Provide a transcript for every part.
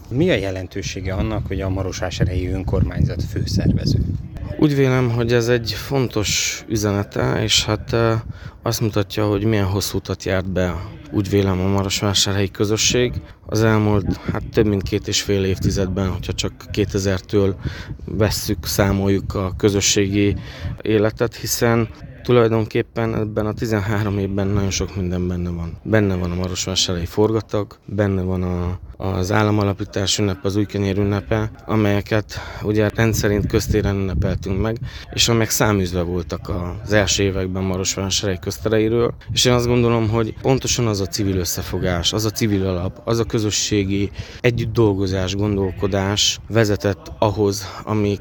Mi a jelentősége annak, hogy a Marosvásárhelyi önkormányzat főszervező? Úgy vélem, hogy ez egy fontos üzenete, és azt mutatja, hogy milyen hosszú utat járt be, úgy vélem, a marosvásárhelyi közösség. Az elmúlt több mint 2,5 évtizedben, hogyha csak 2000-től számoljuk a közösségi életet, hiszen tulajdonképpen ebben a 13 évben nagyon sok minden benne van. Benne van a marosvásárhelyi forgatag, benne van az államalapítás ünnepe, az újkenyér ünnepe, amelyeket ugye rendszerint köztéren ünnepeltünk meg, és amelyek száműzve voltak az első években Marosvásárhely köztereiről. És én azt gondolom, hogy pontosan az a civil összefogás, az a civil alap, az a közösségi együtt dolgozás, gondolkodás vezetett ahhoz, ami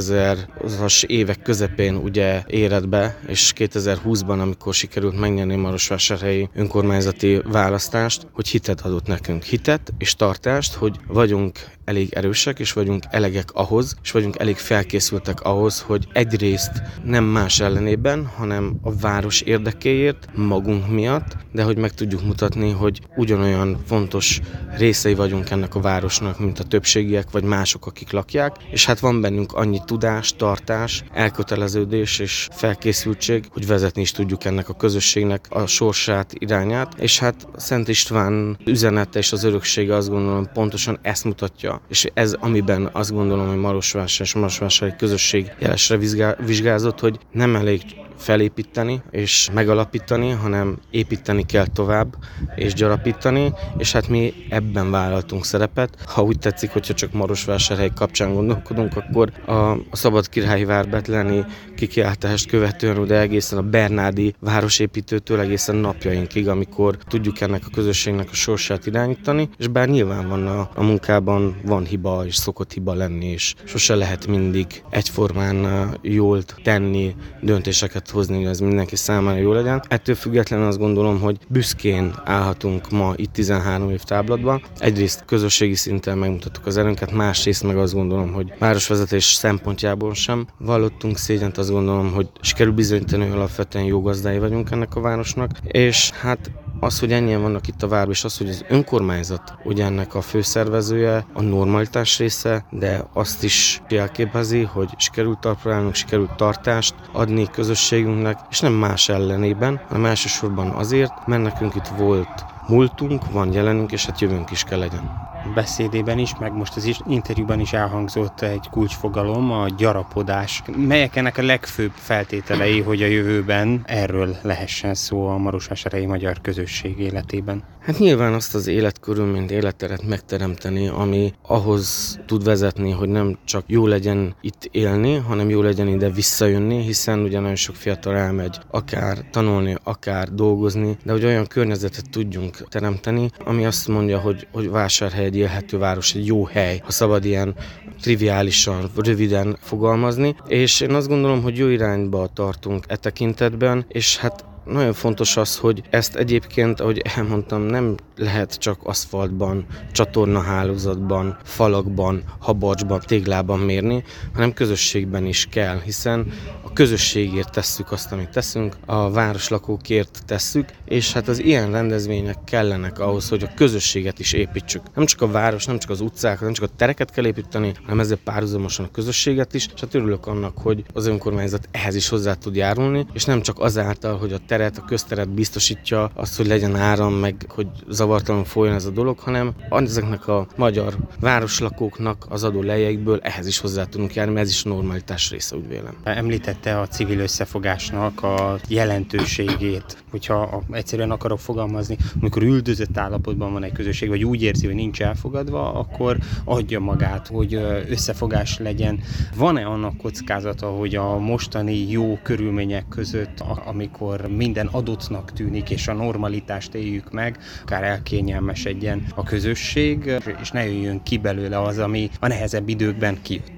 2000-as évek közepén ugye éred be, és 2020-ban, amikor sikerült megnyerni a marosvásárhelyi önkormányzati választást, hogy hitet adott nekünk. Hitet és tartást, hogy vagyunk elég erősek, és vagyunk elegek ahhoz, és vagyunk elég felkészültek ahhoz, hogy egyrészt nem más ellenében, hanem a város érdekéért, magunk miatt, de hogy meg tudjuk mutatni, hogy ugyanolyan fontos részei vagyunk ennek a városnak, mint a többségiek, vagy mások, akik lakják, és van bennünk annyi tudás, tartás, elköteleződés és felkészültség, hogy vezetni is tudjuk ennek a közösségnek a sorsát, irányát, és Szent István üzenete és az öröksége, azt gondolom, pontosan ezt mutatja. És ez, amiben azt gondolom, hogy Marosvásár és Marosvásárhelyi közösség jelesre vizsgázott, hogy nem elég felépíteni és megalapítani, hanem építeni kell tovább és gyarapítani, és mi ebben vállaltunk szerepet. Ha úgy tetszik, hogyha csak Marosvásárhely kapcsán gondolkodunk, akkor a Szabadkirályi vár betleni kikiáltást követően, de egészen a bernádi városépítőtől egészen napjainkig, amikor tudjuk ennek a közösségnek a sorsát irányítani, és bár nyilván van a munkában van hiba, és szokott hiba lenni, és sose lehet mindig egyformán jól tenni, döntéseket hozni, hogy ez mindenki számára jó legyen. Ettől függetlenül azt gondolom, hogy büszkén állhatunk ma itt 13 év táblatban. Egyrészt közösségi szinten megmutattuk az erőnket, másrészt meg azt gondolom, hogy városvezetés szempontjából sem vallottunk szégyent, azt gondolom, hogy sikerül bizonyítani, hogy alapvetően jó gazdái vagyunk ennek a városnak, és az, hogy ennyien vannak itt a várban, és az, hogy az önkormányzat ugye ennek a főszervezője, a normalitás része, de azt is jelképezi, hogy sikerült talpra állnunk, sikerült tartást adni közösségünknek, és nem más ellenében, hanem elsősorban azért, mert nekünk itt volt múltunk, van jelenünk, és jövőnk is kell legyen. Beszédében is, meg most az interjúban is elhangzott egy kulcsfogalom, a gyarapodás. Melyek ennek a legfőbb feltételei, hogy a jövőben erről lehessen szó a marosvásárhelyi magyar közösség életében? Nyilván azt az életkörülményt, életteret megteremteni, ami ahhoz tud vezetni, hogy nem csak jó legyen itt élni, hanem jó legyen ide visszajönni, hiszen ugye nagyon sok fiatal elmegy akár tanulni, akár dolgozni, de hogy olyan környezetet tudjunk teremteni, ami azt mondja, hogy Vásárhely egy élhető város, egy jó hely, ha szabad ilyen triviálisan, röviden fogalmazni, és én azt gondolom, hogy jó irányba tartunk e tekintetben, és nagyon fontos az, hogy ezt egyébként, ahogy elmondtam, nem lehet csak aszfaltban, csatornahálózatban, falakban, habarcsban, téglában mérni, hanem közösségben is kell, hiszen a közösségért tesszük azt, amit teszünk, a városlakókért tesszük, és az ilyen rendezvények kellenek ahhoz, hogy a közösséget is építsük. Nem csak a város, nem csak az utcákat, nem csak a tereket kell építeni, hanem ezzel párhuzamosan a közösséget is, és örülök annak, hogy az önkormányzat ehhez is hozzá tud járulni, és nem csak azáltal, hogy a közteret biztosítja azt, hogy legyen áram, meg hogy zavartalanul folyjon ez a dolog, hanem ezeknek a magyar városlakóknak az adó lejjeikből ehhez is hozzá tudunk járni, mert ez is normalitás része, úgy vélem. Említette a civil összefogásnak a jelentőségét, hogyha egyszerűen akarok fogalmazni, amikor üldözött állapotban van egy közösség, vagy úgy érzi, hogy nincs elfogadva, akkor adja magát, hogy összefogás legyen. Van-e annak kockázata, hogy a mostani jó körülmények között, amikor minden adottnak tűnik, és a normalitást éljük meg, akár elkényelmesedjen a közösség, és ne jöjjön ki belőle az, ami a nehezebb időkben kijött?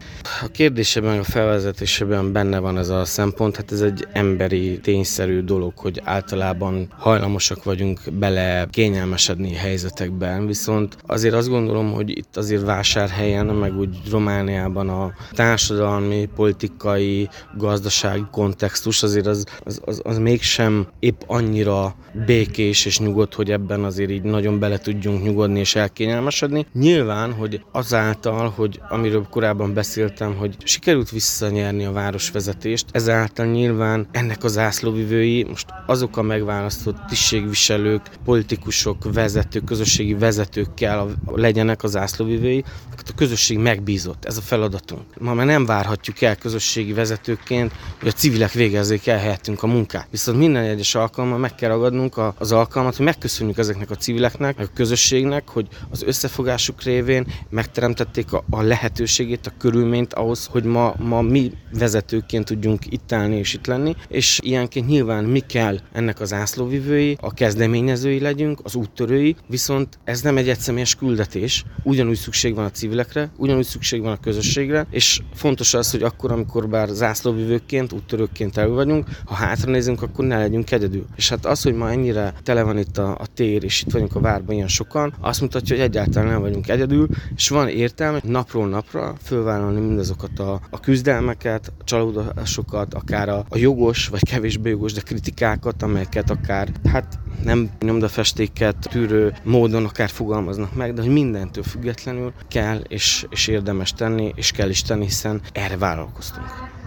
A kérdésében, a felvezetésében benne van ez a szempont, hát ez egy emberi, tényszerű dolog, hogy általában hajlamosak vagyunk bele kényelmesedni helyzetekben, viszont azért azt gondolom, hogy itt azért Vásárhelyen, meg úgy Romániában a társadalmi, politikai, gazdasági kontextus azért az mégsem épp annyira békés és nyugodt, hogy ebben azért így nagyon bele tudjunk nyugodni és elkényelmesedni. Nyilván, hogy azáltal, hogy amiről korábban beszéltem, hogy sikerült visszanyerni a városvezetést, ezáltal nyilván ennek a zászlóvivői, most azok a megválasztott tisztségviselők, politikusok, vezetők, közösségi vezetők kell legyenek a zászlóvivői, a közösség megbízott, ez a feladatunk. Ma már nem várhatjuk el közösségi vezetőként, hogy a civilek végezzék el helyettünk a munkát. Viszont minden egyes alkalommal meg kell ragadnunk az alkalmat, hogy megköszönjük ezeknek a civileknek, a közösségnek, hogy az összefogásuk révén megteremtették a lehetőségét, a körülményt ahhoz, hogy ma mi vezetőként tudjunk itt állni és itt lenni, és ilyenként nyilván mi kell ennek az zászlóvivői, a kezdeményezői legyünk, az úttörői, viszont ez nem egy egyszemélyes küldetés, ugyanúgy szükség van a civilekre, ugyanúgy szükség van a közösségre, és fontos az, hogy akkor, amikor bár zászlóvivőként, úttörőkként elő vagyunk, ha hátranézünk, akkor ne legyünk egyedül. És hát az, hogy ma ennyire tele van itt a tér, és itt vagyunk a várban ilyen sokan, azt mutatja, hogy egyáltalán nem vagyunk egyedül, és van értelme napról napra fölvállalni mindazokat a küzdelmeket, a csalódásokat, akár a jogos, vagy kevésbé jogos, de kritikákat, amelyeket akár nem nyomdafestéket tűrő módon akár fogalmaznak meg, de hogy mindentől függetlenül kell és érdemes tenni, és kell is tenni, hiszen erre vállalkoztunk.